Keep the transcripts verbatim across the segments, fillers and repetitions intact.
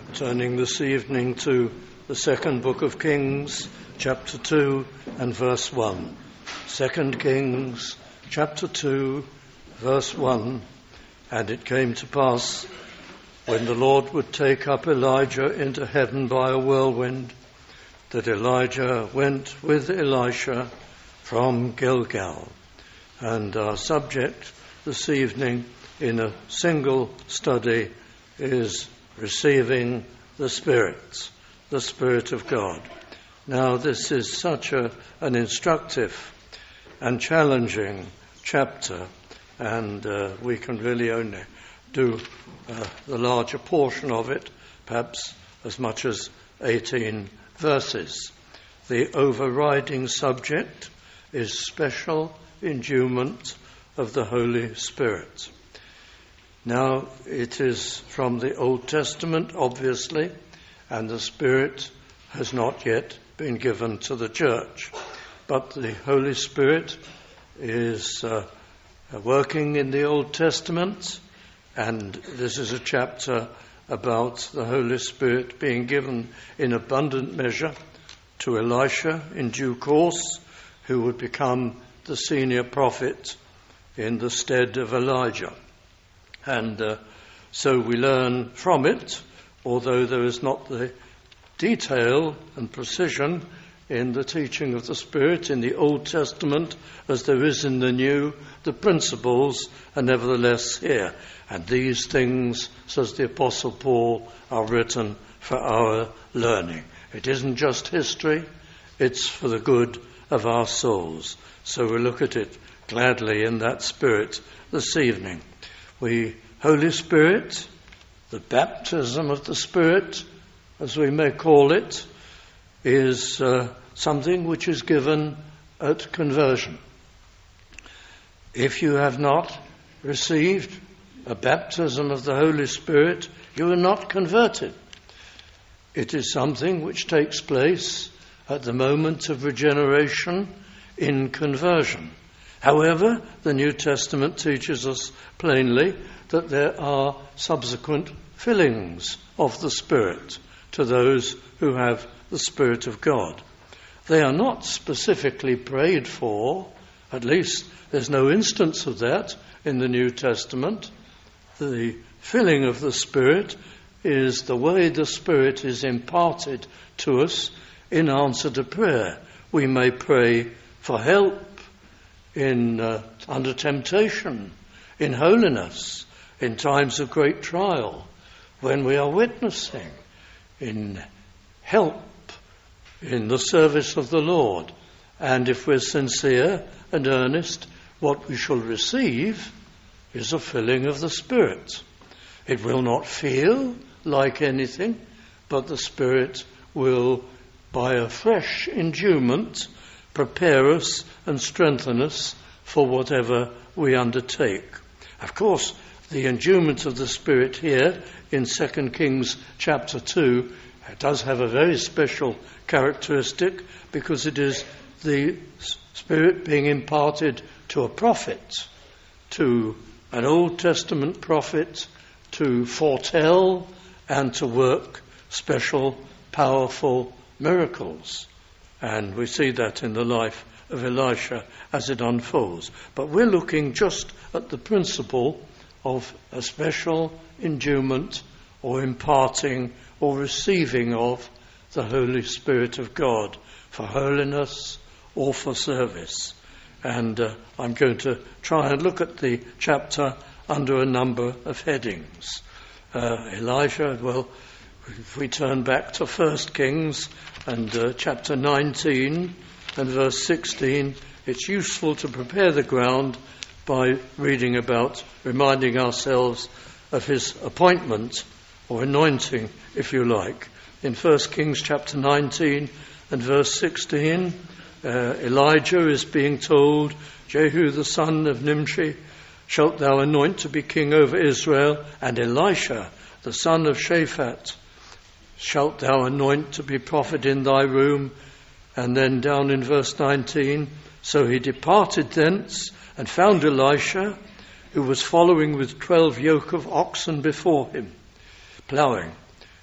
Turning this evening to the second book of Kings, chapter two and verse one. Second Kings, chapter two, verse one. And it came to pass, when the Lord would take up Elijah into heaven by a whirlwind, that Elijah went with Elisha from Gilgal. And our subject this evening in a single study is receiving the Spirit, the Spirit of God. Now this is such a, an instructive and challenging chapter, and uh, we can really only do uh, the larger portion of it, perhaps as much as eighteen verses. The overriding subject is special endowment of the Holy Spirit. Now, it is from the Old Testament, obviously, and the Spirit has not yet been given to the church. But the Holy Spirit is uh, working in the Old Testament, and this is a chapter about the Holy Spirit being given in abundant measure to Elisha in due course, who would become the senior prophet in the stead of Elijah. And uh, so we learn from it, although there is not the detail and precision in the teaching of the Spirit in the Old Testament as there is in the New, the principles are nevertheless here. And these things, says the Apostle Paul, are written for our learning. It isn't just history, it's for the good of our souls. So we look at it gladly in that spirit this evening. We, Holy Spirit, the baptism of the Spirit, as we may call it, is uh, something which is given at conversion. If you have not received a baptism of the Holy Spirit, you are not converted. It is something which takes place at the moment of regeneration in conversion. However, the New Testament teaches us plainly that there are subsequent fillings of the Spirit to those who have the Spirit of God. They are not specifically prayed for, at least there's no instance of that in the New Testament. The filling of the Spirit is the way the Spirit is imparted to us in answer to prayer. We may pray for help in uh, under temptation, in holiness, in times of great trial, when we are witnessing, in help, in the service of the Lord. And if we're sincere and earnest, what we shall receive is a filling of the Spirit. It will not feel like anything, but the Spirit will, by a fresh endowment, prepare us and strengthen us for whatever we undertake. Of course, the endowment of the Spirit here in Second Kings chapter two does have a very special characteristic, because it is the Spirit being imparted to a prophet, to an Old Testament prophet, to foretell and to work special, powerful miracles. And we see that in the life of Elisha as it unfolds. But we're looking just at the principle of a special endowment or imparting or receiving of the Holy Spirit of God for holiness or for service. And uh, I'm going to try and look at the chapter under a number of headings. Uh, Elijah, well, if we turn back to First Kings and uh, chapter nineteen and verse sixteen, it's useful to prepare the ground by reading about, reminding ourselves of his appointment or anointing, if you like. In First Kings chapter nineteen and verse sixteen, uh, Elijah is being told, Jehu the son of Nimshi shalt thou anoint to be king over Israel, and Elisha the son of Shaphat shalt thou anoint to be prophet in thy room. And then down in verse nineteen, so he departed thence and found Elisha, who was following with twelve yoke of oxen before him, ploughing.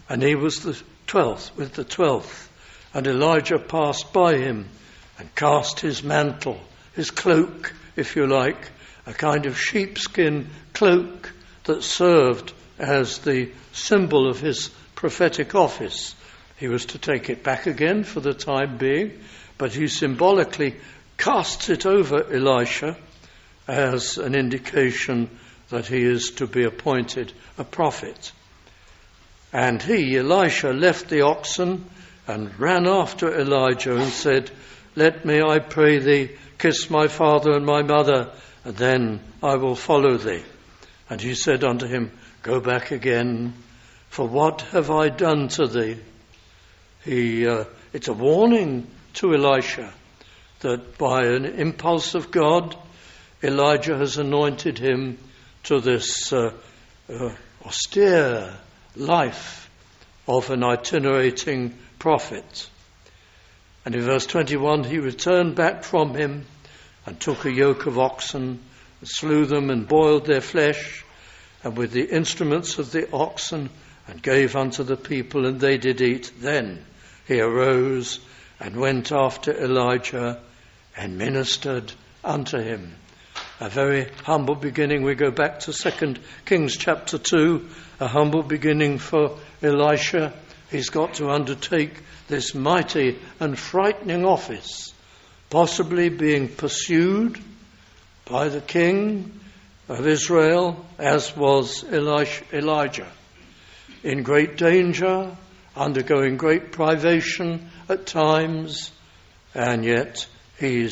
And he was the twelfth, with the twelfth. And Elijah passed by him and cast his mantle, his cloak, if you like, a kind of sheepskin cloak that served as the symbol of his prophetic office. He was to take it back again for the time being, but he symbolically casts it over Elisha as an indication that he is to be appointed a prophet. And he, Elisha, left the oxen and ran after Elijah and said, "Let me, I pray thee, kiss my father and my mother, and then I will follow thee." And he said unto him, "Go back again, for what have I done to thee?" He, uh, it's a warning to Elisha that by an impulse of God, Elijah has anointed him to this uh, uh, austere life of an itinerating prophet. And in verse twenty-one, he returned back from him and took a yoke of oxen, and slew them and boiled their flesh, and with the instruments of the oxen, and gave unto the people, and they did eat. Then he arose and went after Elijah and ministered unto him. A very humble beginning. We go back to Second Kings chapter two, a humble beginning for Elisha. He's got to undertake this mighty and frightening office, possibly being pursued by the king of Israel, as was Elisha, Elijah, in great danger, undergoing great privation at times, and yet he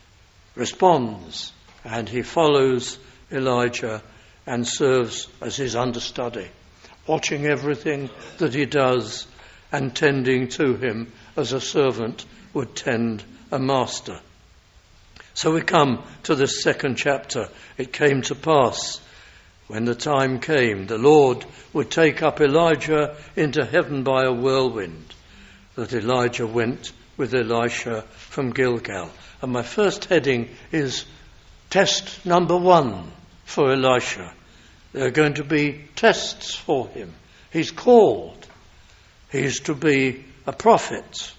responds and he follows Elijah and serves as his understudy, watching everything that he does and tending to him as a servant would tend a master. So we come to this second chapter. It came to pass, when the time came, the Lord would take up Elijah into heaven by a whirlwind, that Elijah went with Elisha from Gilgal. And my first heading is test number one for Elisha. There are going to be tests for him. He's called. He's to be a prophet.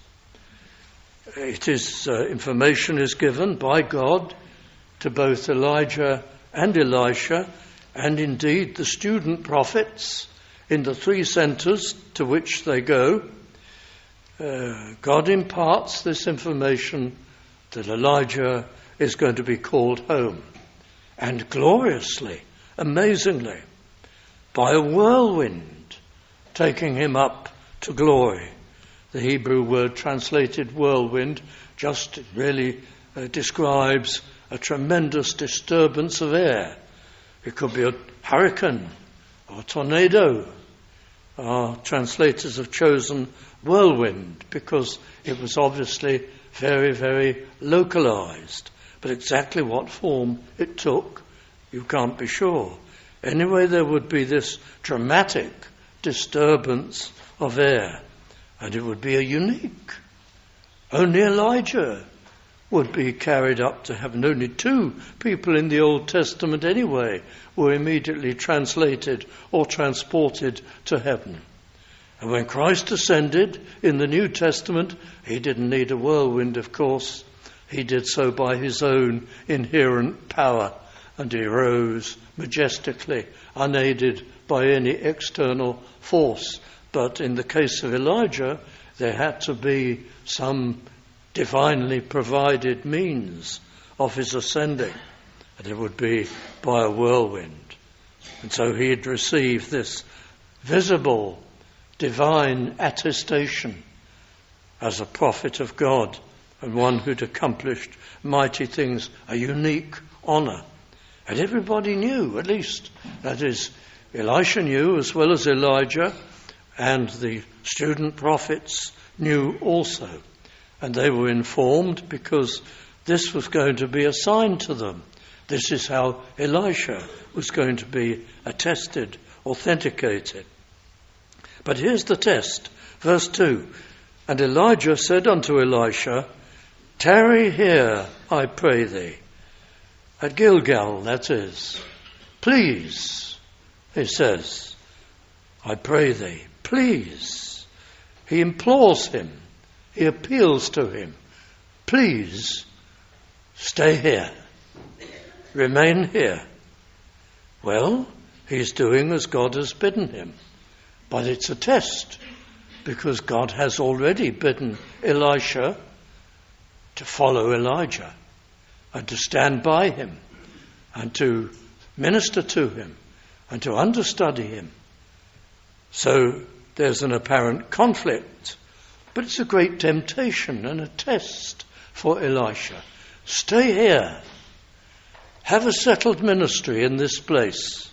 It is uh, information is given by God to both Elijah and Elisha, and indeed the student prophets in the three centres to which they go. Uh, God imparts this information that Elijah is going to be called home, and gloriously, amazingly, by a whirlwind, taking him up to glory. The Hebrew word translated whirlwind just really uh, describes a tremendous disturbance of air. It could be a hurricane or a tornado. Our translators have chosen whirlwind because it was obviously very, very localized. But exactly what form it took, you can't be sure. Anyway, there would be this dramatic disturbance of air, and it would be a unique. Only Elijah would be carried up to heaven. Only two people in the Old Testament anyway were immediately translated or transported to heaven. And when Christ ascended in the New Testament, he didn't need a whirlwind, of course. He did so by his own inherent power, and he rose majestically, unaided by any external force. But in the case of Elijah, there had to be some divinely provided means of his ascending, and it would be by a whirlwind. And so he had received this visible divine attestation as a prophet of God and one who'd accomplished mighty things, a unique honour. And everybody knew, at least, that is, Elisha knew as well as Elijah, and the student prophets knew also. And they were informed because this was going to be a sign to them. This is how Elisha was going to be attested, authenticated. But here's the test. Verse two. And Elijah said unto Elisha, "Tarry here, I pray thee." At Gilgal, that is. "Please," he says, "I pray thee, please. He implores him. He appeals to him. Please, stay here. Remain here. Well, he's doing as God has bidden him. But it's a test, because God has already bidden Elisha to follow Elijah and to stand by him and to minister to him and to understudy him. So there's an apparent conflict, but it's a great temptation and a test for Elisha. Stay here. Have a settled ministry in this place.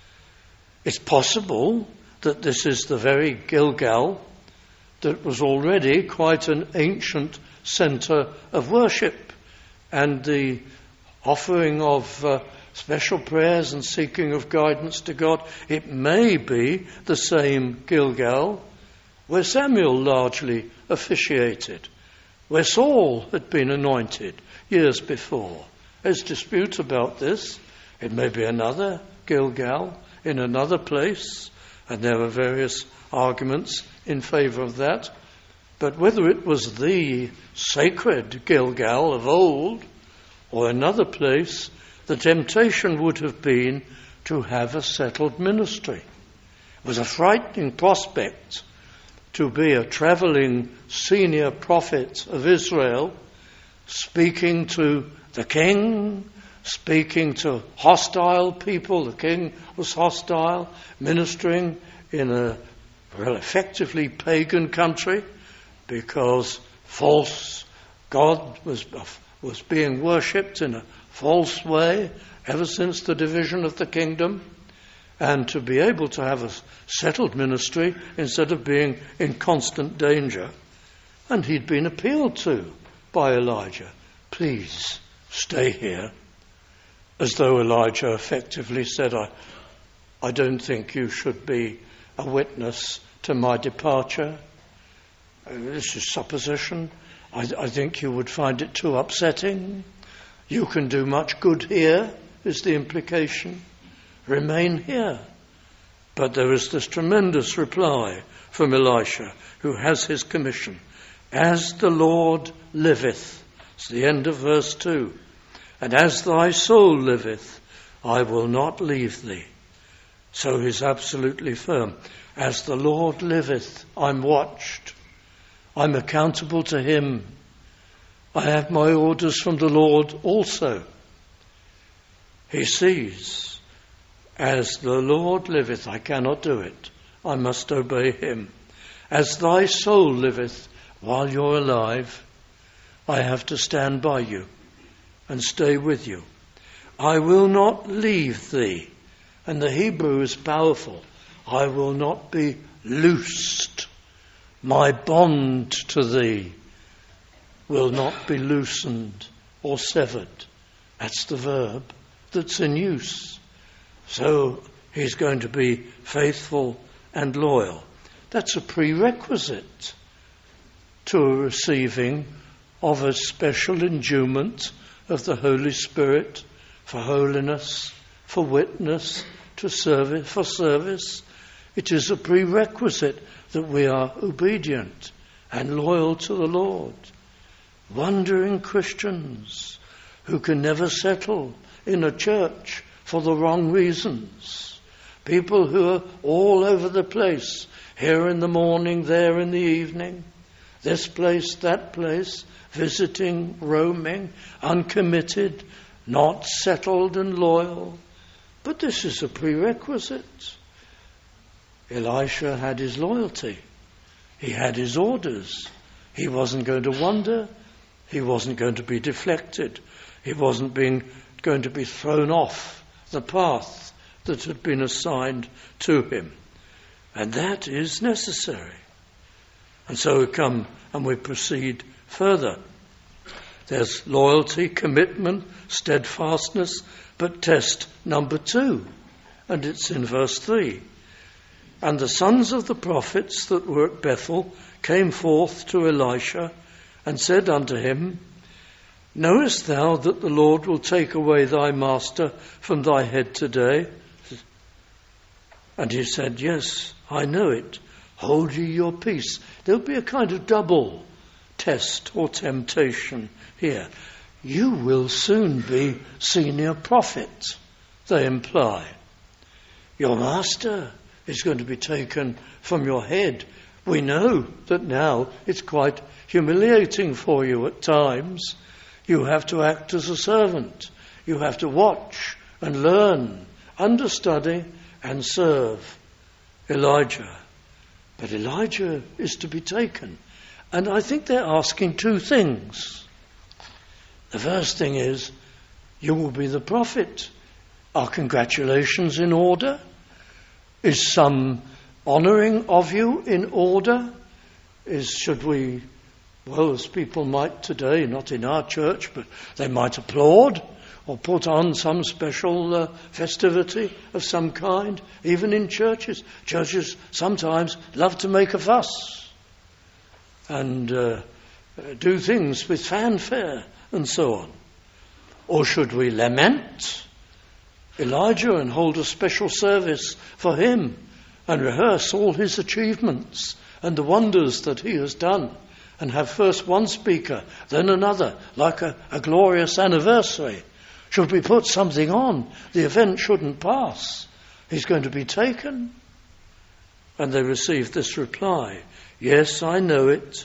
It's possible that this is the very Gilgal that was already quite an ancient centre of worship, and the offering of uh, special prayers and seeking of guidance to God. It may be the same Gilgal where Samuel largely officiated, where Saul had been anointed years before. There's dispute about this. It may be another Gilgal in another place, and there are various arguments in favour of that. But whether it was the sacred Gilgal of old or another place, the temptation would have been to have a settled ministry. It was a frightening prospect to be a travelling senior prophet of Israel, speaking to the king, speaking to hostile people. The king was hostile, ministering in a well, effectively pagan country, because false God was was being worshipped in a false way ever since the division of the kingdom, and to be able to have a settled ministry instead of being in constant danger. And he'd been appealed to by Elijah. Please stay here. As though Elijah effectively said, I, I don't think you should be a witness to my departure. Uh, this is supposition. I, I think you would find it too upsetting. You can do much good here, is the implication. Remain here. But there is this tremendous reply from Elisha, who has his commission. As the Lord liveth, it's the end of verse two, and as thy soul liveth, I will not leave thee. So he's absolutely firm. As the Lord liveth, I'm watched. I'm accountable to him. I have my orders from the Lord also. He sees, as the Lord liveth, I cannot do it. I must obey him. As thy soul liveth, while you're alive, I have to stand by you and stay with you. I will not leave thee. And the Hebrew is powerful. I will not be loosed. My bond to thee will not be loosened or severed. That's the verb that's in use. So he's going to be faithful and loyal. That's a prerequisite to a receiving of a special endowment of the Holy Spirit for holiness, for witness, to service, for service. It is a prerequisite that we are obedient and loyal to the Lord. Wandering Christians who can never settle in a church for the wrong reasons. People who are all over the place, here in the morning, there in the evening, this place, that place, visiting, roaming, uncommitted, not settled and loyal. But this is a prerequisite. Elisha had his loyalty. He had his orders. He wasn't going to wander. He wasn't going to be deflected. He wasn't being, going to be thrown off the path that had been assigned to him. And that is necessary. And so we come and we proceed further. There's loyalty, commitment, steadfastness, but test number two, and it's in verse three. And the sons of the prophets that were at Bethel came forth to Elisha and said unto him, Knowest thou that the Lord will take away thy master from thy head today? And he said, Yes, I know it. hold ye your peace. There'll be a kind of double test or temptation here. You will soon be senior prophet, they imply. Your master is going to be taken from your head. We know that now it's quite humiliating for you at times. You have to act as a servant. You have to watch and learn, understudy and serve Elijah. But Elijah is to be taken. And I think they're asking two things. The first thing is, you will be the prophet. Are congratulations in order? Is some honouring of you in order? Is, should we, well, as people might today, not in our church, but they might applaud or put on some special uh, festivity of some kind, even in churches. Churches sometimes love to make a fuss and uh, do things with fanfare and so on. Or should we lament Elijah and hold a special service for him and rehearse all his achievements and the wonders that he has done, and have first one speaker, then another, like a, a glorious anniversary? Should we put something on? The event shouldn't pass. He's going to be taken. And they received this reply, yes, I know it.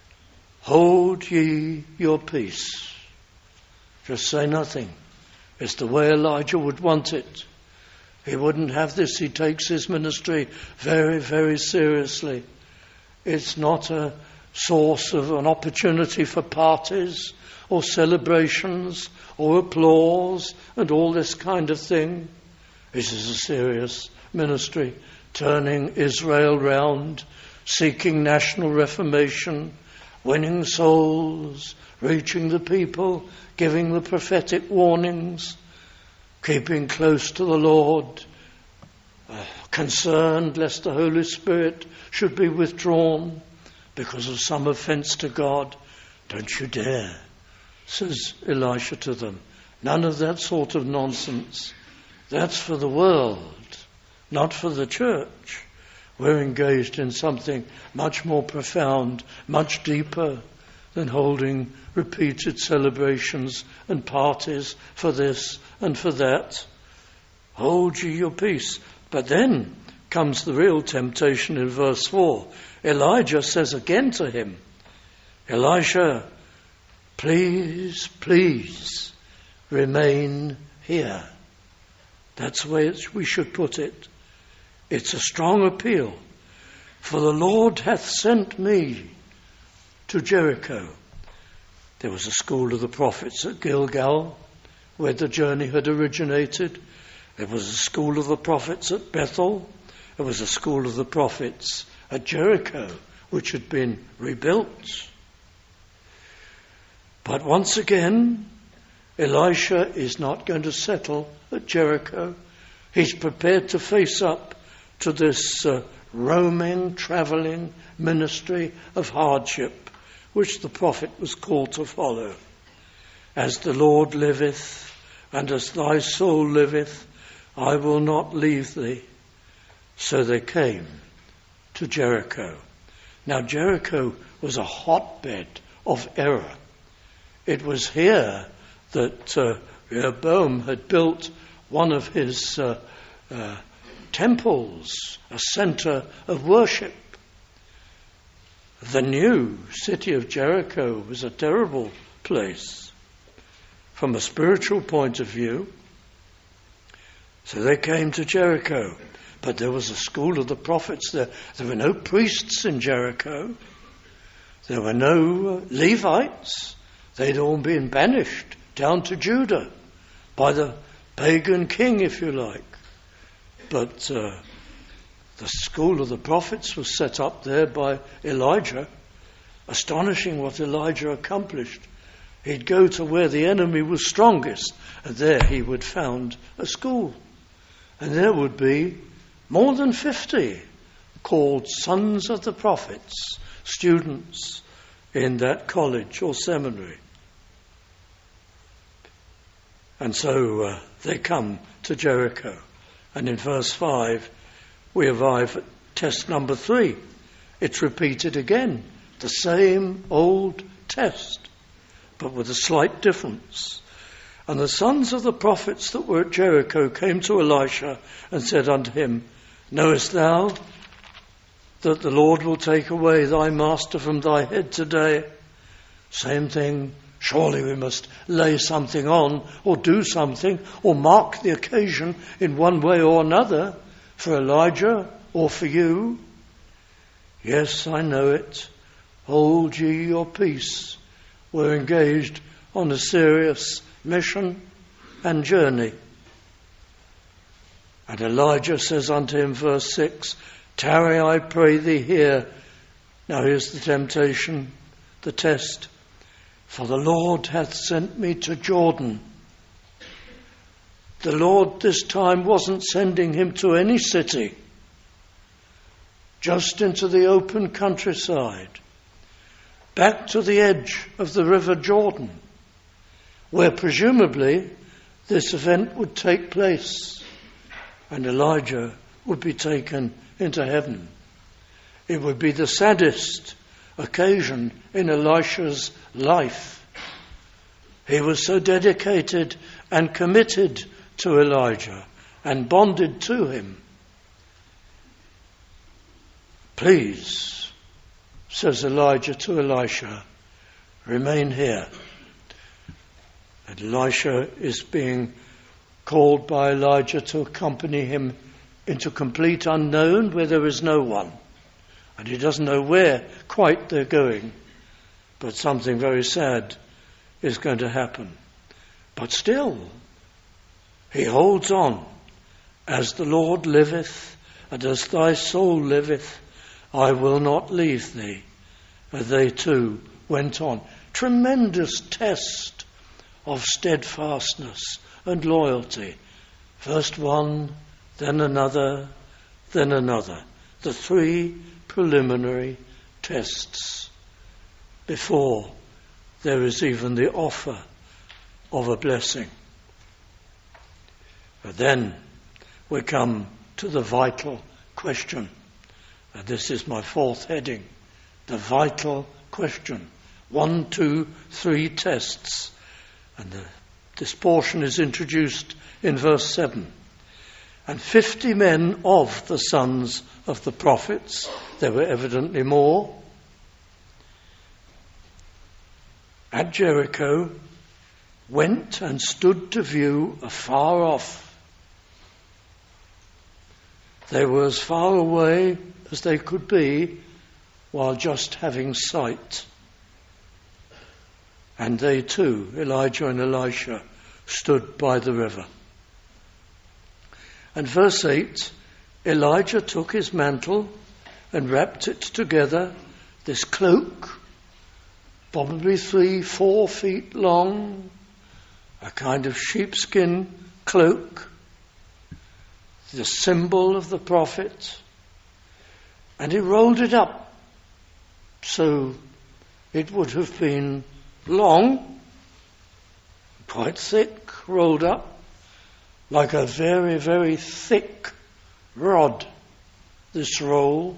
Hold ye your peace. Just say nothing. It's the way Elijah would want it. He wouldn't have this. He takes his ministry very, very seriously. It's not a source of an opportunity for parties or celebrations or applause and all this kind of thing. This is a serious ministry, turning Israel round, seeking national reformation, winning souls, reaching the people, giving the prophetic warnings, keeping close to the Lord, uh, concerned lest the Holy Spirit should be withdrawn because of some offence to God. Don't you dare, says Elisha to them. None of that sort of nonsense. That's for the world, not for the church. We're engaged in something much more profound, much deeper than holding repeated celebrations and parties for this and for that. Hold ye your peace. But then comes the real temptation in verse four. Elijah says again to him, Elisha, please, please remain here. That's the way we should put it. It's a strong appeal. For the Lord hath sent me to Jericho. There was a school of the prophets at Gilgal, where the journey had originated. There was a school of the prophets at Bethel. There was a school of the prophets at Jericho, which had been rebuilt. But once again, Elisha is not going to settle at Jericho. He's prepared to face up to this uh, roaming, travelling ministry of hardship, which the prophet was called to follow. As the Lord liveth, and as thy soul liveth, I will not leave thee. So they came to Jericho. Now Jericho was a hotbed of error. It was here that uh, Rehoboam had built one of his uh, uh, temples, a centre of worship. The new city of Jericho was a terrible place from a spiritual point of view. So they came to Jericho, but there was a school of the prophets there. There were no priests in Jericho. There were no Levites. They'd all been banished down to Judah by the pagan king, if you like. But uh, the school of the prophets was set up there by Elijah. Astonishing what Elijah accomplished. He'd go to where the enemy was strongest, and there he would found a school. And there would be more than fifty called sons of the prophets, students in that college or seminary. And so uh, they come to Jericho. And in verse five, we arrive at test number three. It's repeated again, the same old test, but with a slight difference. And the sons of the prophets that were at Jericho came to Elisha and said unto him, Knowest thou that the Lord will take away thy master from thy head today? Same thing. Surely we must lay something on or do something or mark the occasion in one way or another for Elijah or for you. Yes, I know it. Hold ye your peace. We're engaged on a serious mission and journey. And Elijah says unto him, verse six, Tarry, I pray thee here. Now here's the temptation, the test. For the Lord hath sent me to Jordan. The Lord this time wasn't sending him to any city, just into the open countryside, back to the edge of the river Jordan, where presumably this event would take place and Elijah would be taken into heaven. It would be the saddest occasion in Elisha's life. He was so dedicated and committed to Elijah and bonded to him. Please, says Elijah to Elisha, remain here. And Elisha is being called by Elijah to accompany him into complete unknown where there is no one. And he doesn't know where quite they're going. But something very sad is going to happen. But still, he holds on. As the Lord liveth, and as thy soul liveth, I will not leave thee. And they too went on. Tremendous test of steadfastness and loyalty. First one, then another, then another. The three preliminary tests before there is even the offer of a blessing. But then we come to the vital question. And this is my fourth heading. The vital question. One, two, three tests. And the, this portion is introduced in verse seven. And fifty men of the sons of the prophets, there were evidently more, at Jericho, went and stood to view afar off. They were as far away as they could be while just having sight. And they too, Elijah and Elisha, stood by the river. And verse eight, Elijah took his mantle and wrapped it together, this cloak, probably three, four feet long, a kind of sheepskin cloak, the symbol of the prophet, and he rolled it up so it would have been long, quite thick, rolled up, like a very, very thick rod, this roll.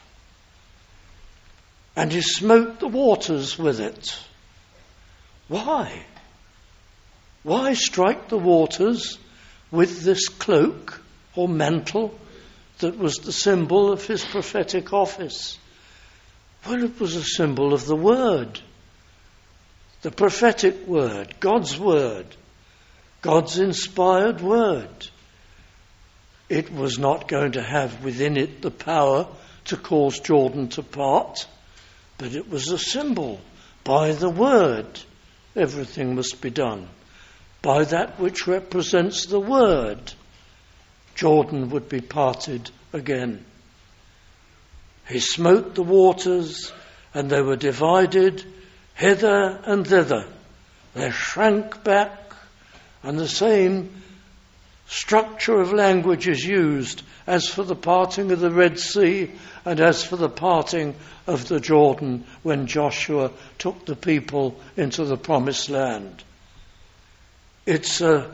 And he smote the waters with it. Why? Why strike the waters with this cloak or mantle that was the symbol of his prophetic office? Well, it was a symbol of the word, the prophetic word, God's word, God's inspired word. It was not going to have within it the power to cause Jordan to part, but it was a symbol. By the word, everything must be done. By that which represents the word, Jordan would be parted again. He smote the waters, and they were divided hither and thither. They shrank back, and the same structure of language is used as for the parting of the Red Sea and as for the parting of the Jordan when Joshua took the people into the promised land. It's a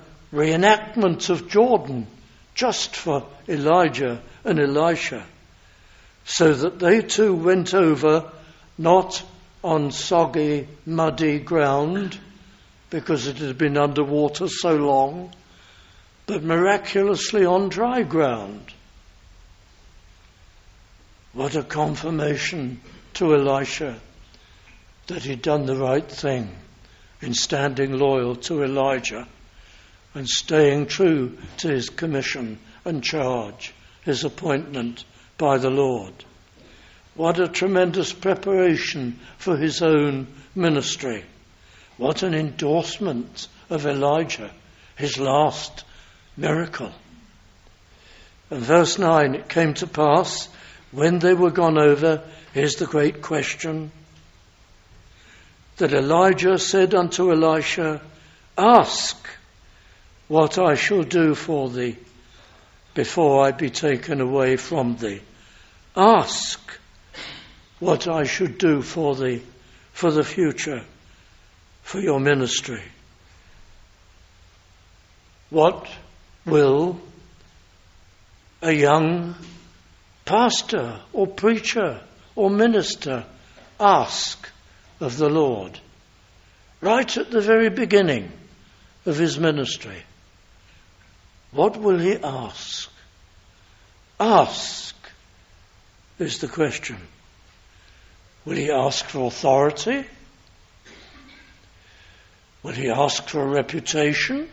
reenactment of Jordan just for Elijah and Elisha. so that they too went over not on soggy, muddy ground, because it had been underwater so long, but miraculously on dry ground. What a confirmation to Elisha that he'd done the right thing in standing loyal to Elijah and staying true to his commission and charge, his appointment by the Lord. What a tremendous preparation for his own ministry. What an endorsement of Elijah, his last miracle. And verse nine, it came to pass, when they were gone over, here's the great question, that Elijah said unto Elisha, ask what I shall do for thee before I be taken away from thee. Ask what I should do for thee for the future, for your ministry. What will a young pastor or preacher or minister ask of the Lord right at the very beginning of his ministry? What will he ask? Ask is the question. Will he ask for authority? Will he ask for a reputation?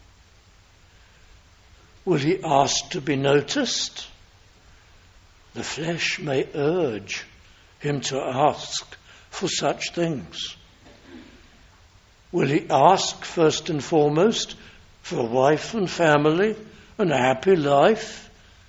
Will he ask to be noticed? The flesh may urge him to ask for such things. Will he ask first and foremost for a wife and family and a happy life?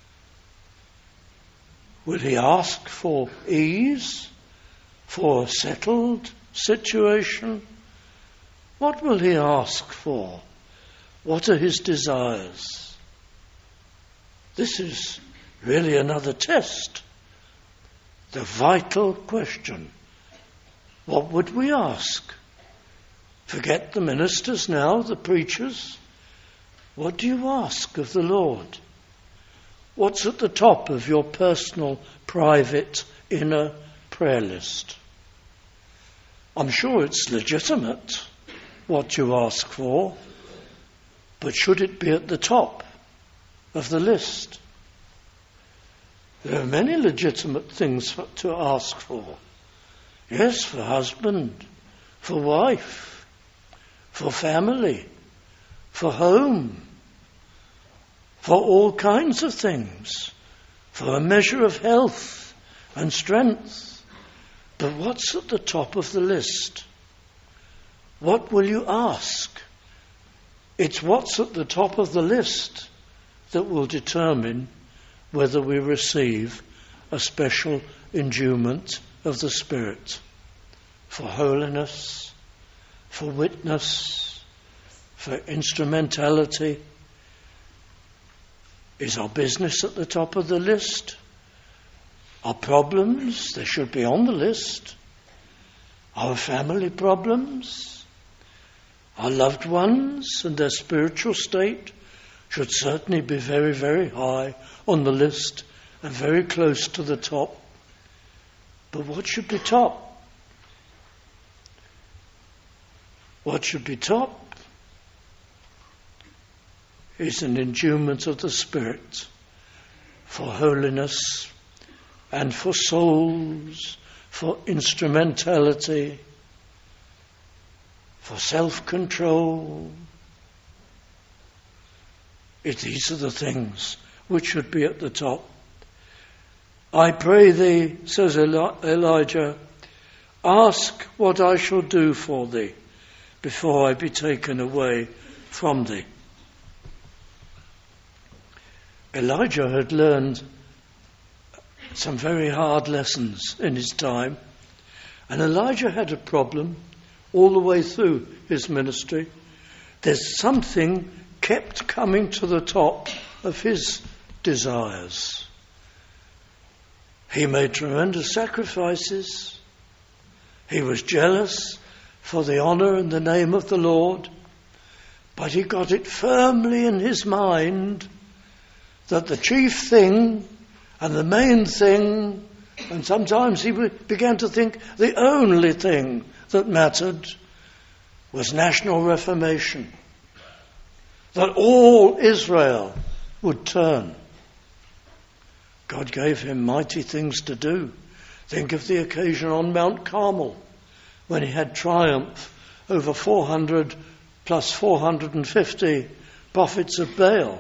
Will he ask for ease, for a settled situation? What will he ask for? What are his desires? This is really another test. The vital question. What would we ask? Forget the ministers now, the preachers. What do you ask of the Lord? What's at the top of your personal, private, inner prayer list? I'm sure it's legitimate what you ask for, but should it be at the top of the list? There are many legitimate things for, to ask for. Yes, for husband, for wife, for family, for home, for all kinds of things, for a measure of health and strength. But what's at the top of the list? What will you ask? It's what's at the top of the list that will determine whether we receive a special endowment of the Spirit for holiness, for witness, for instrumentality. Is our business at the top of the list? Our problems, they should be on the list. Our family problems, our loved ones and their spiritual state should certainly be very, very high on the list and very close to the top. But what should be top? What should be top is an endowment of the Spirit for holiness and for souls, for instrumentality, for self-control. If these are the things which should be at the top. I pray thee, says Eli- Elijah, ask what I shall do for thee before I be taken away from thee. Elijah had learned some very hard lessons in his time, and Elijah had a problem all the way through his ministry. There's something kept coming to the top of his desires. He made tremendous sacrifices. He was jealous for the honour and the name of the Lord, but he got it firmly in his mind that the chief thing and the main thing And sometimes he began to think the only thing that mattered was national reformation, that all Israel would turn. God gave him mighty things to do. Think of the occasion on Mount Carmel when he had triumph over four hundred plus four hundred fifty prophets of Baal.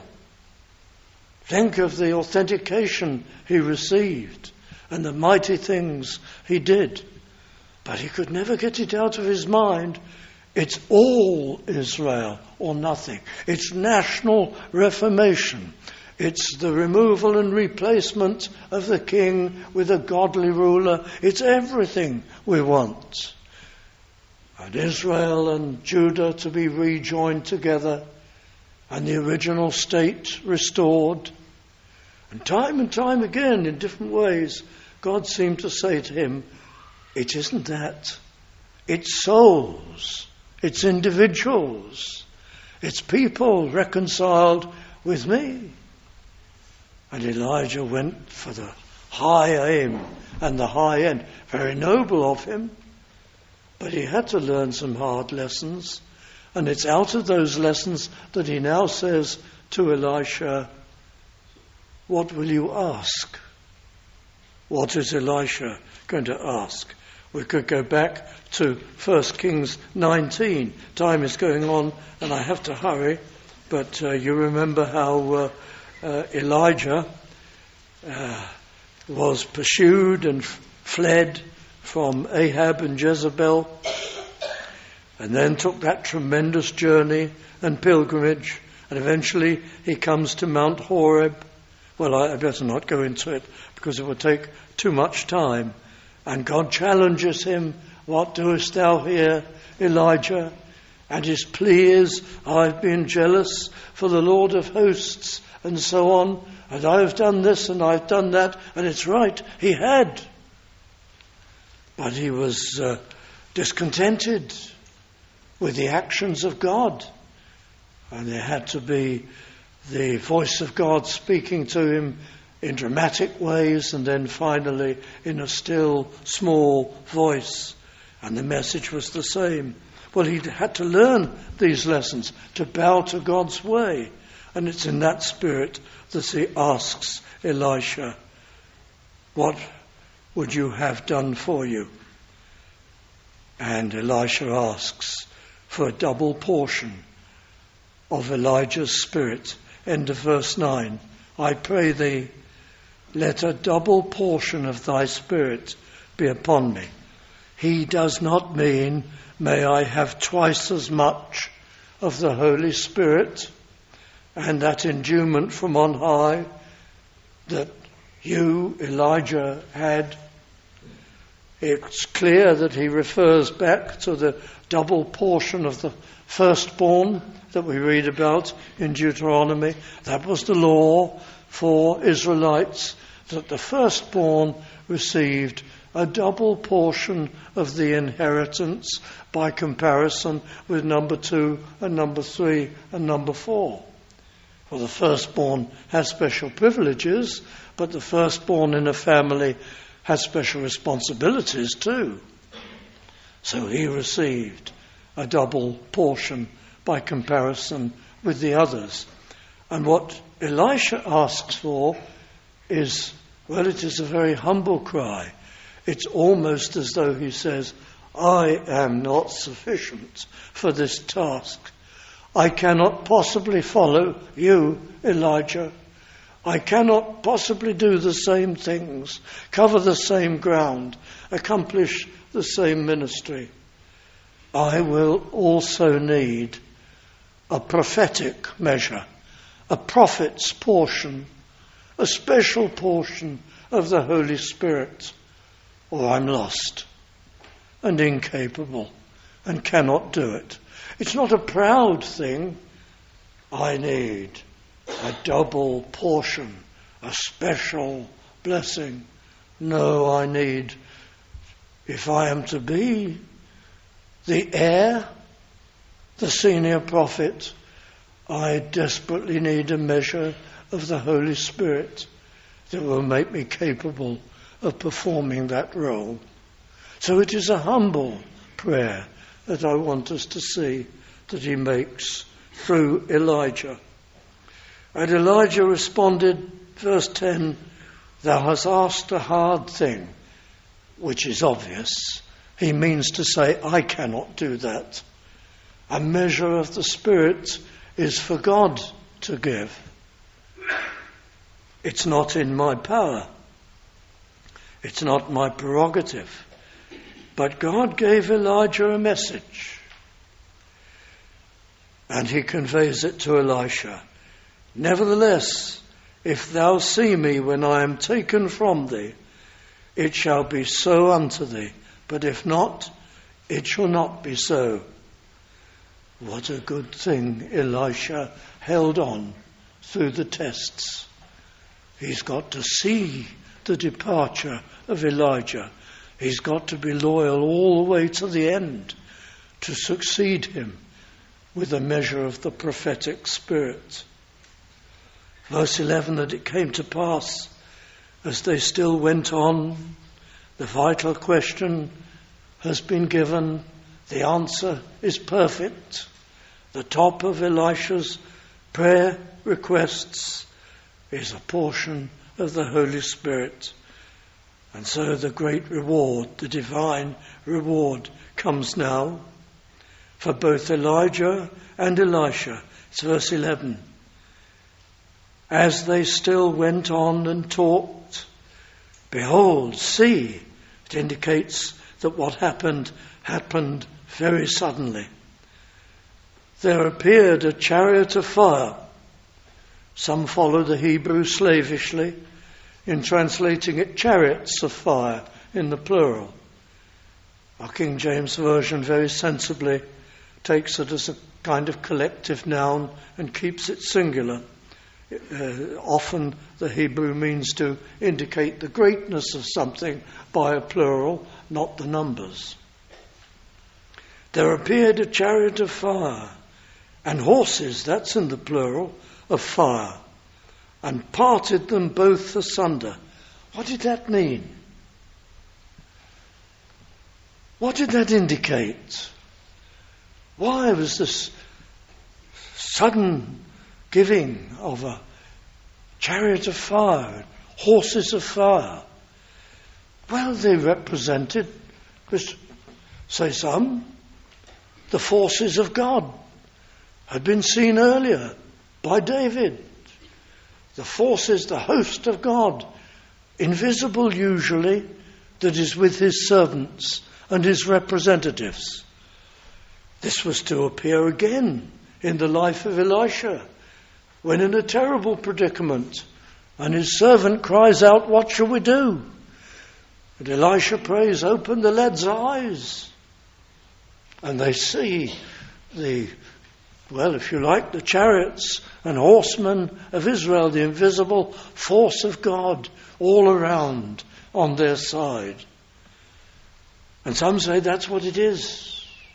Think of the authentication he received and the mighty things he did. But he could never get it out of his mind. It's all Israel or nothing. It's national reformation. It's the removal and replacement of the king with a godly ruler. It's everything we want. And Israel and Judah to be rejoined together and the original state restored. And time and time again, in different ways, God seemed to say to him, it isn't that. It's souls. It's individuals. It's people reconciled with me. And Elijah went for the high aim and the high end. Very noble of him. But he had to learn some hard lessons. And it's out of those lessons that he now says to Elisha, what will you ask? What is Elisha going to ask? We could go back to First Kings nineteen. Time is going on and I have to hurry. But uh, you remember how uh, uh, Elijah uh, was pursued and f- fled from Ahab and Jezebel, and then took that tremendous journey and pilgrimage, and eventually he comes to Mount Horeb. Well, I better not go into it because it would take too much time. And God challenges him, what doest thou here, Elijah? And his plea is, I've been jealous for the Lord of hosts, and so on, and I've done this and I've done that, and it's right, he had. But he was uh, discontented with the actions of God. And there had to be the voice of God speaking to him in dramatic ways and then finally in a still, small voice. And the message was the same. Well, he had to learn these lessons, to bow to God's way. And it's in that spirit that he asks Elisha, what would you have done for you? And Elisha asks for a double portion of Elijah's spirit. End of verse nine. I pray thee, let a double portion of thy spirit be upon me. He does not mean, may I have twice as much of the Holy Spirit and that endowment from on high that you, Elijah, had. It's clear that he refers back to the double portion of the firstborn that we read about in Deuteronomy. That was the law for Israelites, that the firstborn received a double portion of the inheritance by comparison with number two and number three and number four. Well, the firstborn has special privileges, but the firstborn in a family has special responsibilities too. So he received a double portion by comparison with the others. And what Elisha asks for is, well, it is a very humble cry. It's almost as though he says, I am not sufficient for this task. I cannot possibly follow you, Elijah. I cannot possibly do the same things, cover the same ground, accomplish the same ministry. I will also need a prophetic measure, a prophet's portion, a special portion of the Holy Spirit, or I'm lost and incapable and cannot do it. It's not a proud thing. I need a double portion, a special blessing. No, I need, if I am to be the heir, the senior prophet, I desperately need a measure of the Holy Spirit that will make me capable of performing that role. So it is a humble prayer that I want us to see that he makes through Elijah. And Elijah responded, verse ten, "Thou hast asked a hard thing," which is obvious. He means to say, I cannot do that. A measure of the Spirit is for God to give. It's not in my power. It's not my prerogative. But God gave Elijah a message. And he conveys it to Elisha. "Nevertheless, if thou see me when I am taken from thee, it shall be so unto thee. But if not, it shall not be so." What a good thing Elisha held on through the tests. He's got to see the departure of Elijah. He's got to be loyal all the way to the end to succeed him with a measure of the prophetic spirit. Verse eleven, that it came to pass as they still went on, the vital question has been given. The answer is perfect. The top of Elisha's prayer requests is a portion of the Holy Spirit. And so the great reward, the divine reward, comes now for both Elijah and Elisha. It's verse eleven. As they still went on and talked, behold, see, it indicates that what happened, happened very suddenly. There appeared a chariot of fire. Some follow the Hebrew slavishly in translating it chariots of fire in the plural. Our King James Version very sensibly takes it as a kind of collective noun and keeps it singular. Uh, often the Hebrew means to indicate the greatness of something by a plural, not the numbers. There appeared a chariot of fire and horses, that's in the plural, of fire, and parted them both asunder. What did that mean? What did that indicate? Why was this sudden giving of a chariot of fire, horses of fire? Well, they represented, say some, the forces of God had been seen earlier by David. The forces, the host of God, invisible usually, that is with his servants and his representatives. This was to appear again in the life of Elisha, when in a terrible predicament, and his servant cries out, "What shall we do?" And Elisha prays, "Open the lad's eyes." And they see the, well, if you like, the chariots and horsemen of Israel, the invisible force of God all around on their side. And some say that's what it is.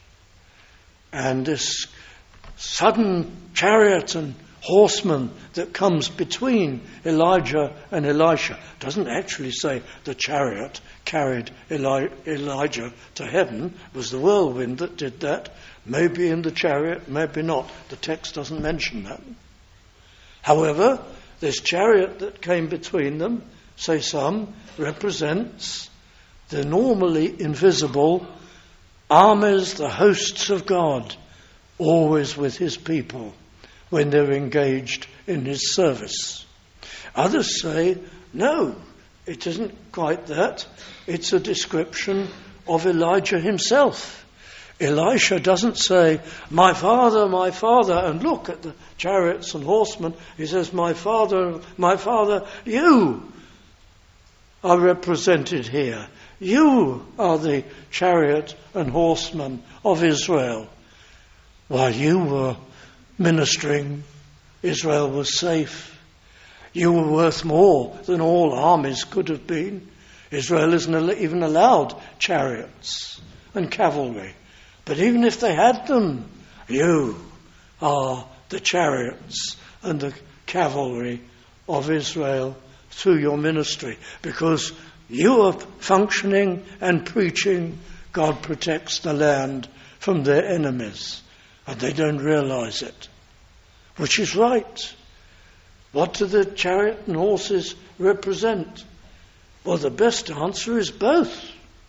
And this sudden chariot and horseman that comes between Elijah and Elisha doesn't actually say the chariot carried Eli- Elijah to heaven. It was the whirlwind that did that. Maybe in the chariot, maybe not. The text doesn't mention that. However, this chariot that came between them, say some, represents the normally invisible armies, the hosts of God, always with his people when they're engaged in his service. Others say, no, it isn't quite that. It's a description of Elijah himself. Elisha doesn't say, "My father, my father," and look at the chariots and horsemen. He says, "My father, my father, you are represented here. You are the chariot and horsemen of Israel. While you were ministering, Israel was safe. You were worth more than all armies could have been. Israel isn't even allowed chariots and cavalry. But even if they had them, you are the chariots and the cavalry of Israel through your ministry, because You are functioning and preaching God protects the land from their enemies, and they don't realize it. Which is right. What do the chariot and horses represent? Well, the best answer is both.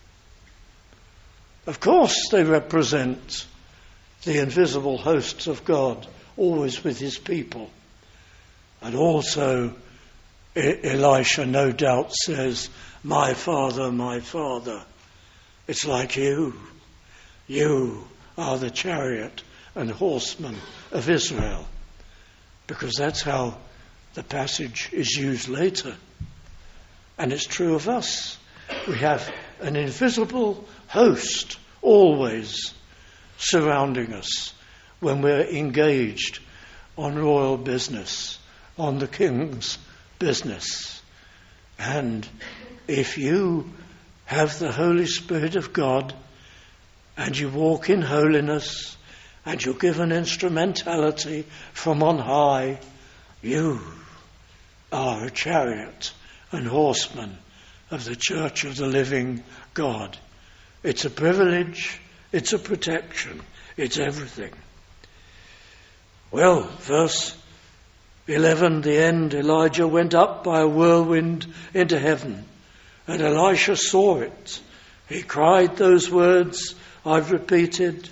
Of course they represent the invisible hosts of God, always with his people. And also, Elisha no doubt says, "My father, my father." It's like you. You are the chariot and horsemen of Israel. Because that's how the passage is used later. And it's true of us. We have an invisible host always surrounding us when we're engaged on royal business, on the king's business. And if you have the Holy Spirit of God and you walk in holiness and you're given instrumentality from on high, you are a chariot and horseman of the Church of the living God. It's a privilege, it's a protection, it's everything. Well, verse eleven, the end, Elijah went up by a whirlwind into heaven, and Elisha saw it. He cried those words I've repeated,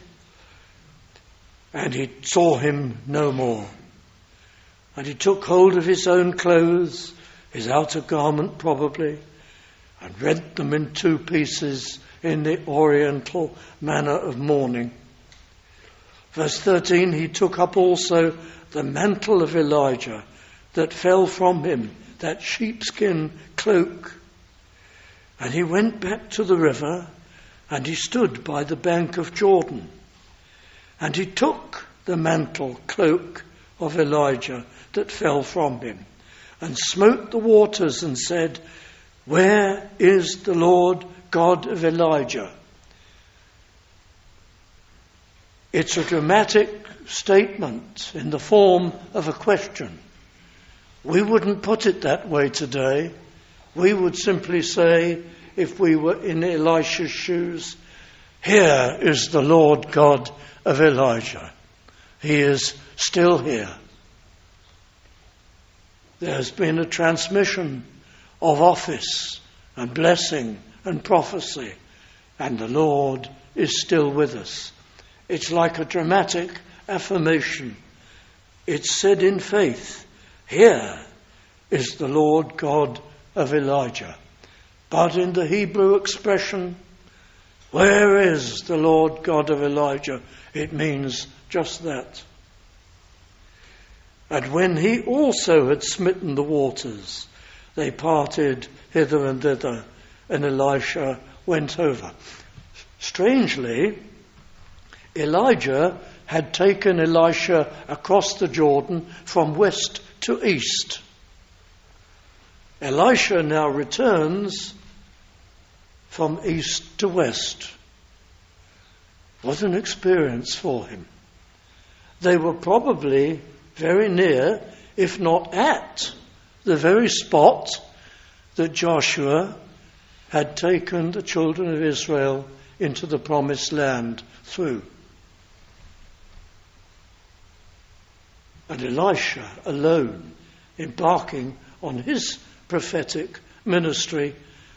and he saw him no more. And he took hold of his own clothes, his outer garment probably, and rent them in two pieces in the oriental manner of mourning. Verse thirteen, he took up also the mantle of Elijah that fell from him, that sheepskin cloak. And he went back to the river, and he stood by the bank of Jordan. And he took the mantle cloak of Elijah that fell from him, and smote the waters and said, "Where is the Lord God of Elijah?" It's a dramatic statement in the form of a question. We wouldn't put it that way today. We would simply say, if we were in Elisha's shoes, "Here is the Lord God of Elijah. He is still here." There's been a transmission of office and blessing and prophecy, and the Lord is still with us. It's like a dramatic affirmation. It's said in faith, "Here is the Lord God of Elijah." But in the Hebrew expression, "Where is the Lord God of Elijah?" it means just that. And when he also had smitten the waters, they parted hither and thither, and Elisha went over. Strangely, Elijah had taken Elisha across the Jordan from west to east. Elisha now returns from east to west. What an experience for him. They were probably very near, if not at, the very spot that Joshua had taken the children of Israel into the promised land through. And Elisha alone, embarking on his prophetic ministry,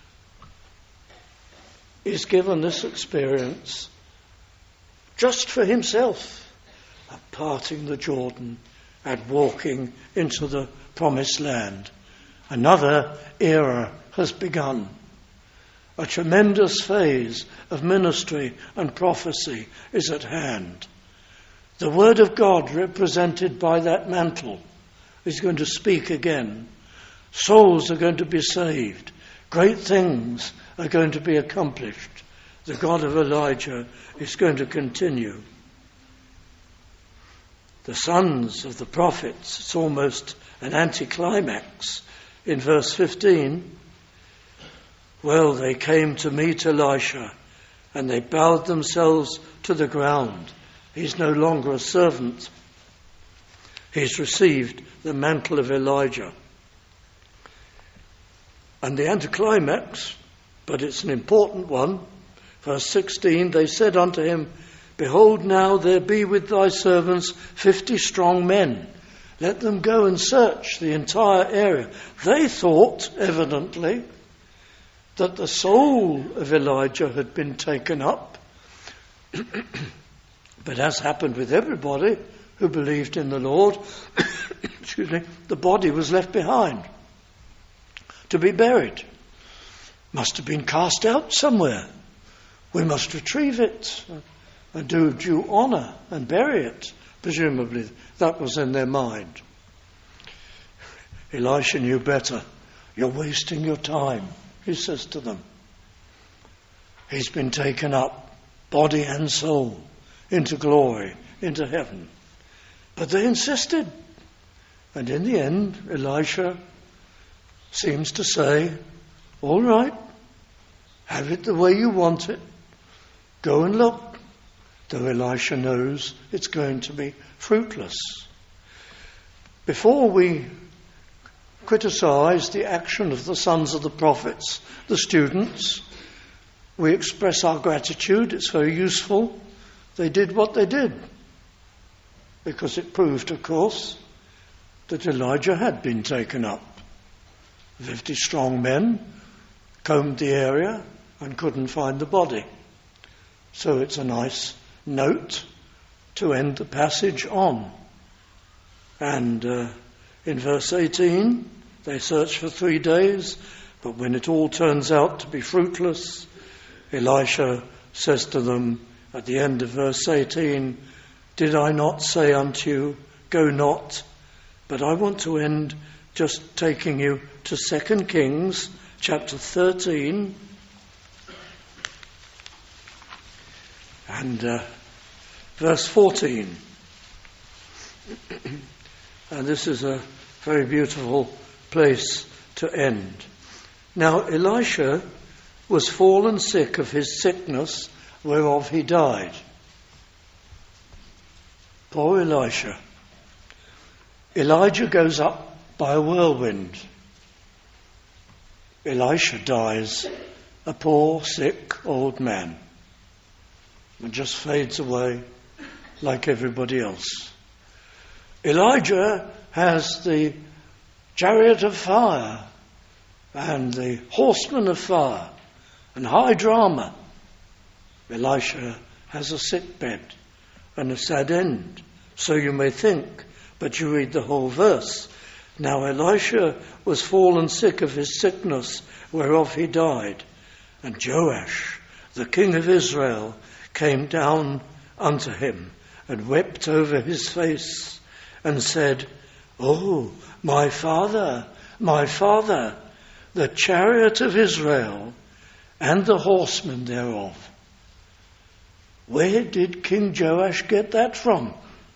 is given this experience just for himself of parting the Jordan and walking into the promised land. Another era has begun. A tremendous phase of ministry and prophecy is at hand. The word of God, represented by that mantle, is going to speak again. Souls are going to be saved. Great things are going to be accomplished. The God of Elijah is going to continue. The sons of the prophets, it's almost an anticlimax in verse fifteen. Well, they came to meet Elisha, and they bowed themselves to the ground. He's no longer a servant. He's received the mantle of Elijah. And the anticlimax but it's an important one. Verse sixteen, they said unto him, Behold, now there be with thy servants fifty strong men. Let them go and search the entire area. They thought, evidently, that the soul of Elijah had been taken up. But as happened with everybody who believed in the Lord, excuse me, the body was left behind to be buried. Must have been cast out somewhere. We must retrieve it and do due honour and bury it. Presumably that was in their mind. Elisha knew better. You're wasting your time, he says to them. He's been taken up, body and soul, into glory, into heaven. But they insisted. And in the end, Elisha seems to say, all right, have it the way you want it. Go and look. Though Elisha knows it's going to be fruitless. Before we criticise the action of the sons of the prophets, the students, we express our gratitude. It's very useful. They did what they did. Because it proved, of course, that Elijah had been taken up. Fifty strong men combed the area and couldn't find the body. So it's a nice note to end the passage on. And uh, in verse eighteen, they search for three days, but when it all turns out to be fruitless, Elisha says to them at the end of verse eighteen, Did I not say unto you, go not? But I want to end just taking you to Second Kings chapter thirteen. And uh, verse fourteen. And this is a very beautiful place to end. Now Elisha was fallen sick of his sickness, whereof he died. Poor Elisha. Elijah goes up by a whirlwind. Elisha dies a poor, sick, old man. And just fades away like everybody else. Elijah has the chariot of fire and the horsemen of fire and high drama. Elisha has a sick bed and a sad end. So you may think, but you read the whole verse. Now Elisha was fallen sick of his sickness, whereof he died. And Joash, the king of Israel, came down unto him and wept over his face and said, Oh, my father, my father, the chariot of Israel and the horsemen thereof. Where did King Joash get that from?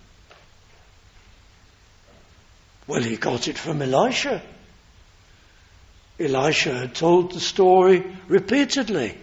Well, he got it from Elisha. Elisha had told the story repeatedly.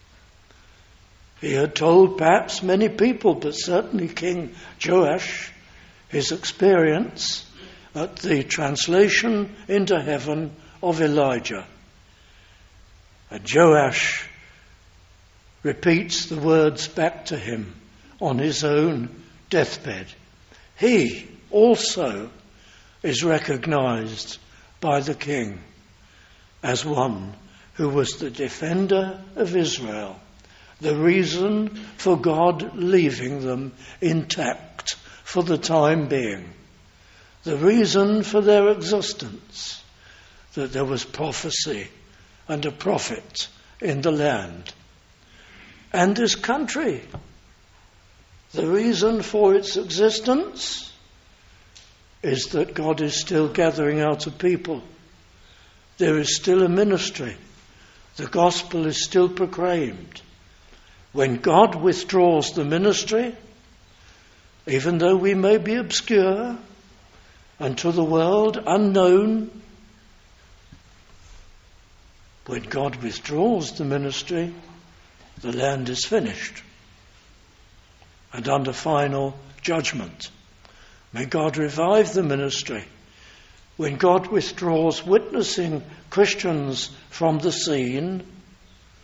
He had told perhaps many people, but certainly King Joash, his experience at the translation into heaven of Elijah. And Joash repeats the words back to him on his own deathbed. He also is recognized by the king as one who was the defender of Israel, the reason for God leaving them intact for the time being, the reason for their existence, that there was prophecy and a prophet in the land. And this country, the reason for its existence is that God is still gathering out a people. There is still a ministry. The gospel is still proclaimed. When God withdraws the ministry, even though we may be obscure and to the world unknown, when God withdraws the ministry, the land is finished and under final judgment. May God revive the ministry. When God withdraws witnessing Christians from the scene,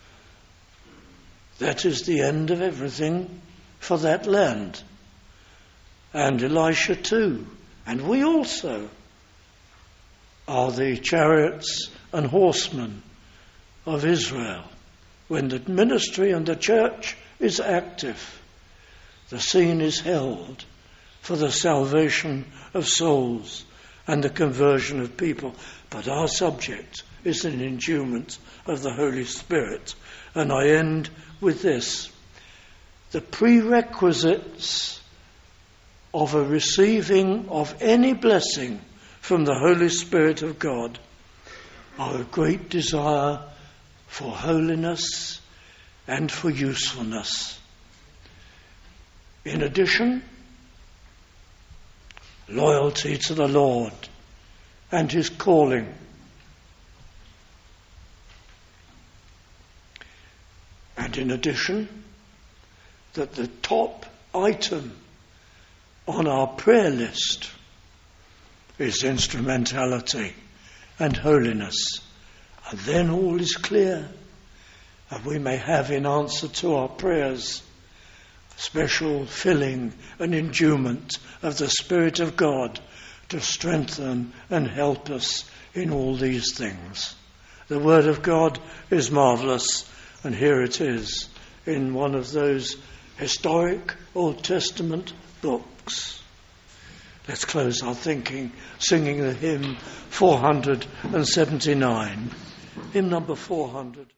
That is the end of everything for that land. And Elisha too, and we also, are the chariots and horsemen of Israel. When the ministry and the church is active, the scene is held for the salvation of souls and the conversion of people. But our subject is an endowment of the Holy Spirit. And I end with this. The prerequisites of a receiving of any blessing from the Holy Spirit of God are a great desire for holiness and for usefulness. In addition, loyalty to the Lord and his calling. And in addition, that the top item on our prayer list is instrumentality and holiness. And then all is clear, and we may have in answer to our prayers special filling and endowment of the Spirit of God to strengthen and help us in all these things. The Word of God is marvellous, and here it is in one of those historic Old Testament books. Let's close our thinking singing the hymn four hundred seventy-nine. Hymn number four hundred.